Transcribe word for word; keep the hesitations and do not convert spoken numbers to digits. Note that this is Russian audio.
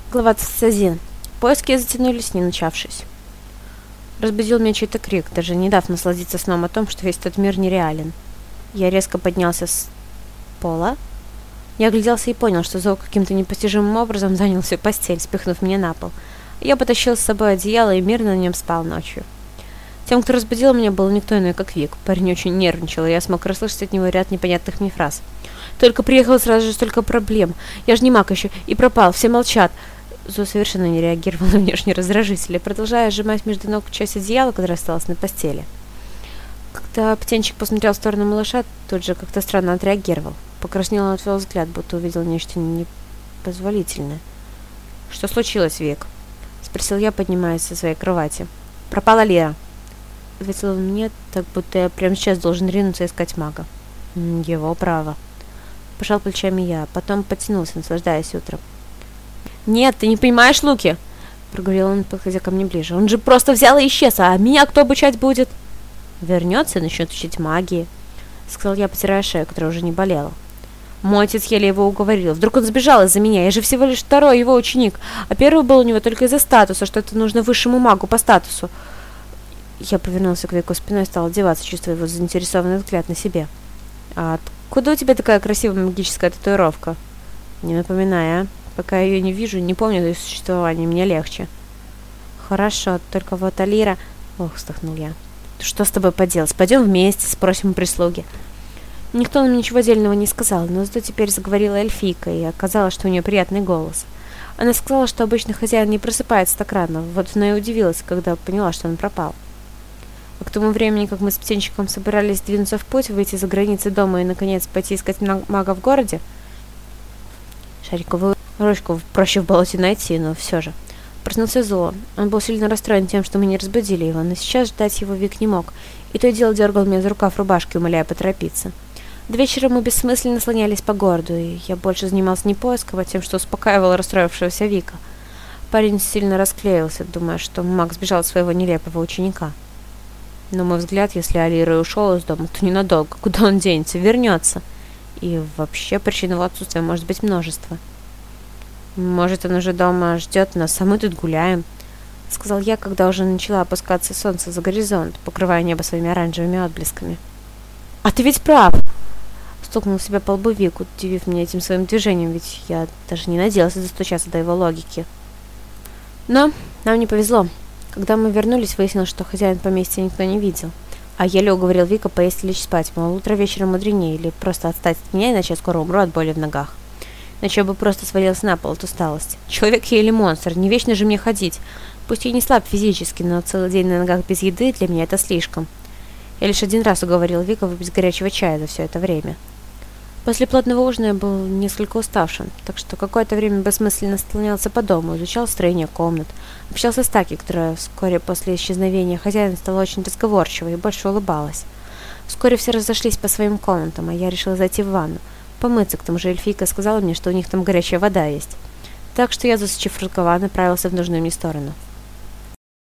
Глава двадцать один. Поиски затянулись, не начавшись. Разбудил меня чей-то крик, даже не дав насладиться сном о том, что весь тот мир нереален. Я резко поднялся с пола. Я огляделся и понял, что звук каким-то непостижимым образом занял всю постель, спихнув меня на пол. Я потащил с собой одеяло и мирно на нем спал ночью. Тем, кто разбудил меня, был никто иной, как Вик. Парень очень нервничал, и я смог расслышать от него ряд непонятных мне фраз. «Только приехал, сразу же столько проблем. Я же не маг еще, и пропал, все молчат». Зо совершенно не реагировал на внешние раздражители, продолжая сжимать между ног часть одеяла, которая осталась на постели. Когда птенчик посмотрел в сторону малыша, тут же как-то странно отреагировал. Покраснел и отвел взгляд, будто увидел нечто непозволительное. «Что случилось, Вик?» — спросил я, поднимаясь со своей кровати. «Пропала Лера», — ответил он мне, так будто я прямо сейчас должен ринуться искать мага. «Его право». Пожал плечами я, потом потянулся, наслаждаясь утром. «Нет, ты не понимаешь, Луки!» — проговорил он, подходя ко мне ближе. «Он же просто взял и исчез, а меня кто обучать будет?» «Вернется и начнет учить магии», — сказал я, потирая шею, которая уже не болела. «Мой отец еле его уговорил. Вдруг он сбежал из-за меня. Я же всего лишь второй его ученик, а первый был у него только из-за статуса, что это нужно высшему магу по статусу». Я повернулся к Вику спиной и стал одеваться, чувствуя его заинтересованный взгляд на себе. «А откуда у тебя такая красивая магическая татуировка?» «Не напоминай, а? Пока я ее не вижу, не помню ее существование, мне легче». «Хорошо, только вот Алира...» «Ох», — вздохнул я. «Что с тобой поделать? Пойдем вместе, спросим у прислуги». Никто нам ничего дельного не сказал, но зато теперь заговорила эльфийка, и оказалось, что у нее приятный голос. Она сказала, что обычно хозяин не просыпается так рано, вот она и удивилась, когда поняла, что он пропал. А к тому времени, как мы с птенчиком собирались двинуться в путь, выйти за границы дома и, наконец, пойти искать мага в городе, шариковую ручку проще в болоте найти, но все же. Проснулся Зо. Он был сильно расстроен тем, что мы не разбудили его, но сейчас ждать его Вик не мог, и то и дело дергал меня за рукав рубашки, умоляя поторопиться. До вечера мы бессмысленно слонялись по городу, и я больше занимался не поиском, а тем, что успокаивал расстроившегося Вика. Парень сильно расклеился, думая, что маг сбежал от своего нелепого ученика. На мой взгляд, если Алира ушел из дома, то ненадолго. Куда он денется? Вернется. И вообще причин его отсутствия может быть множество. «Может, он уже дома ждет нас, а мы тут гуляем», — сказал я, когда уже начала опускаться солнце за горизонт, покрывая небо своими оранжевыми отблесками. «А ты ведь прав!» — стукнул себя по лбу Вик, удивив меня этим своим движением, ведь я даже не надеялся достучаться до его логики. Но нам не повезло. Когда мы вернулись, выяснилось, что хозяин поместья никто не видел. А еле уговорил Вика поесть и лечь спать, мол, утро вечером мудренее, или просто отстать от меня, иначе я скоро умру от боли в ногах. Иначе я бы просто свалился на пол от усталости. Человек я или монстр, не вечно же мне ходить. Пусть я не слаб физически, но целый день на ногах без еды для меня это слишком. Я лишь один раз уговорил Вика выпить горячего чая за все это время. После плотного ужина я был несколько уставшим, так что какое-то время бессмысленно слонялся по дому, изучал строение комнат, общался с Таки, которая вскоре после исчезновения хозяина стала очень разговорчивой и больше улыбалась. Вскоре все разошлись по своим комнатам, а я решила зайти в ванну, помыться, к тому же эльфийка сказала мне, что у них там горячая вода есть. Так что я, засучив рукава, направился в нужную мне сторону.